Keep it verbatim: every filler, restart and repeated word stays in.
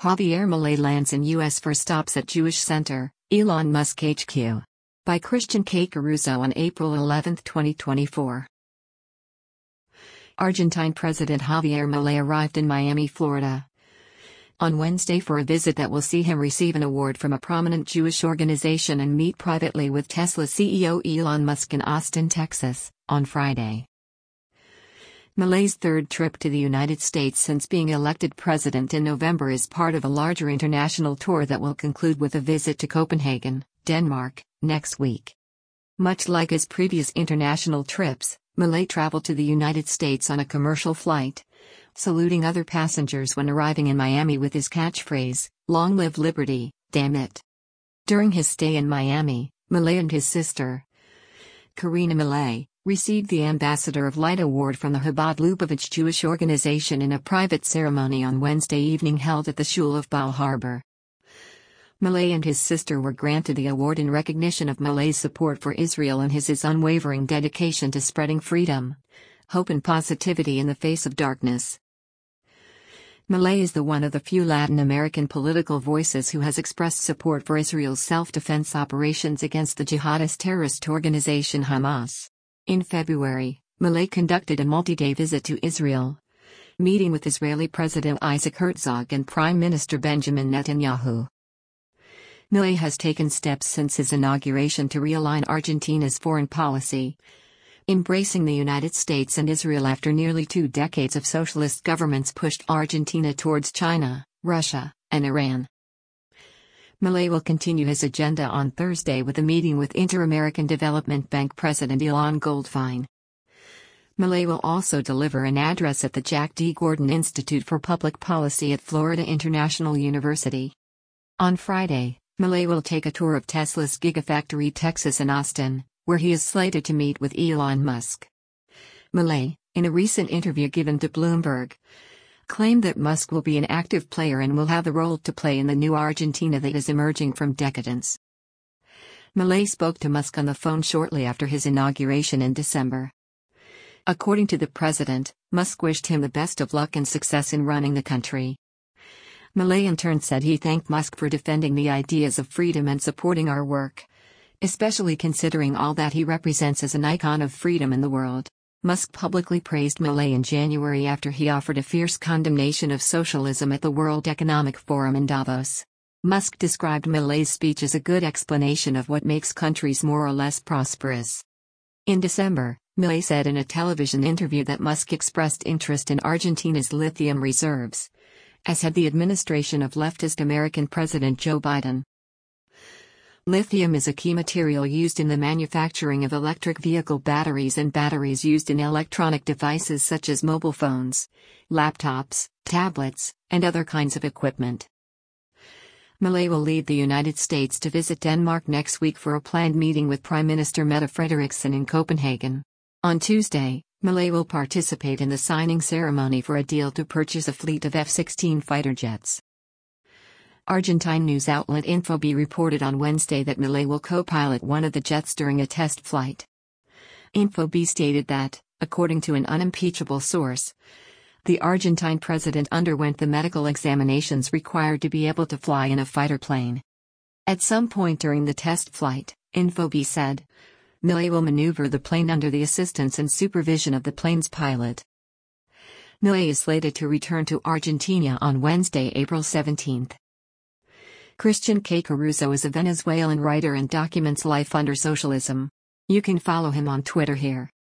Javier Milei lands in U S for stops at Jewish Center, Elon Musk H Q. By Christian K. Caruso on April eleventh, twenty twenty-four. Argentine President Javier Milei arrived in Miami, Florida, on Wednesday for a visit that will see him receive an award from a prominent Jewish organization and meet privately with Tesla C E O Elon Musk in Austin, Texas, on Friday. Milei's third trip to the United States since being elected president in November is part of a larger international tour that will conclude with a visit to Copenhagen, Denmark, next week. Much like his previous international trips, Milei traveled to the United States on a commercial flight, saluting other passengers when arriving in Miami with his catchphrase, "Long live liberty, damn it." During his stay in Miami, Milei and his sister, Karina Milei, received the Ambassador of Light Award from the Chabad Lubavitch Jewish organization in a private ceremony on Wednesday evening held at the Shul of Bal Harbour. Milei and his sister were granted the award in recognition of Milei's support for Israel and his, his unwavering dedication to spreading freedom, hope and positivity in the face of darkness. Milei is the one of the few Latin American political voices who has expressed support for Israel's self-defense operations against the jihadist terrorist organization Hamas. In February, Milei conducted a multi-day visit to Israel, meeting with Israeli President Isaac Herzog and Prime Minister Benjamin Netanyahu. Milei has taken steps since his inauguration to realign Argentina's foreign policy, embracing the United States and Israel after nearly two decades of socialist governments pushed Argentina towards China, Russia, and Iran. Milei will continue his agenda on Thursday with a meeting with Inter-American Development Bank President Ilan Goldfein. Milei will also deliver an address at the Jack D. Gordon Institute for Public Policy at Florida International University. On Friday, Milei will take a tour of Tesla's Gigafactory Texas in Austin, where he is slated to meet with Elon Musk. Milei, in a recent interview given to Bloomberg, claimed that Musk will be an active player and will have a role to play in the new Argentina that is emerging from decadence. Milei spoke to Musk on the phone shortly after his inauguration in December. According to the president, Musk wished him the best of luck and success in running the country. Milei in turn said he thanked Musk for defending the ideas of freedom and supporting our work, especially considering all that he represents as an icon of freedom in the world. Musk publicly praised Milei in January after he offered a fierce condemnation of socialism at the World Economic Forum in Davos. Musk described Milei's speech as a good explanation of what makes countries more or less prosperous. In December, Milei said in a television interview that Musk expressed interest in Argentina's lithium reserves, as had the administration of leftist American President Joe Biden. Lithium is a key material used in the manufacturing of electric vehicle batteries and batteries used in electronic devices such as mobile phones, laptops, tablets, and other kinds of equipment. Milei will leave the United States to visit Denmark next week for a planned meeting with Prime Minister Mette Frederiksen in Copenhagen. On Tuesday, Milei will participate in the signing ceremony for a deal to purchase a fleet of F sixteen fighter jets. Argentine news outlet Infobae reported on Wednesday that Milei will co-pilot one of the jets during a test flight. Infobae stated that, according to an unimpeachable source, the Argentine president underwent the medical examinations required to be able to fly in a fighter plane. At some point during the test flight, Infobae said, Milei will maneuver the plane under the assistance and supervision of the plane's pilot. Milei is slated to return to Argentina on Wednesday, April seventeenth. Christian K. Caruso is a Venezuelan writer and documents life under socialism. You can follow him on Twitter here.